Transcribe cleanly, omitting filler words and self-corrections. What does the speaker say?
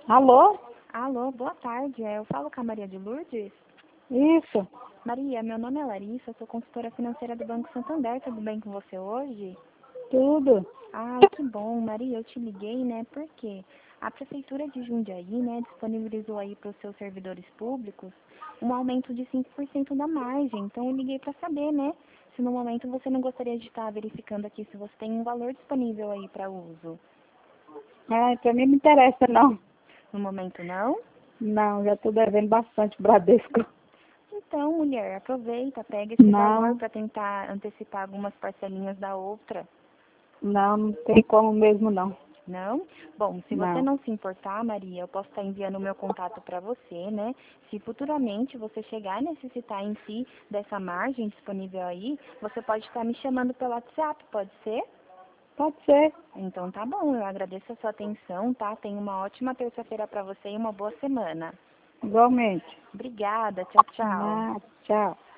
Alô? Alô, boa tarde. Eu falo com a Maria de Lourdes? Isso, Maria, meu nome é Larissa, eu sou consultora financeira do Banco Santander. Tudo bem com você hoje? tudo. Ai, que bom, Maria, eu te liguei, né? Porque a Prefeitura de Jundiaí, né, disponibilizou aí para os seus servidores públicos um aumento de 5% da margem. Então eu liguei para saber, né, se no momento você não gostaria de estar verificando aqui se você tem um valor disponível aí para uso. Ai, pra mim não interessa não. No momento não? Não, já tô devendo bastante Bradesco. Então, mulher, aproveita, pega esse valor Não, para tentar antecipar algumas parcelinhas da outra. não tem como mesmo não. Não? Bom, se você Não. não se importar, Maria, eu posso estar enviando o meu contato para você, né? Se futuramente você chegar a necessitar em si dessa margem disponível aí, você pode estar me chamando pelo WhatsApp, pode ser? Pode ser, Então tá bom, eu agradeço a sua atenção, tá? Tenha uma ótima terça-feira para você e uma boa semana. igualmente. Obrigada, tchau, tchau. Ah, tchau.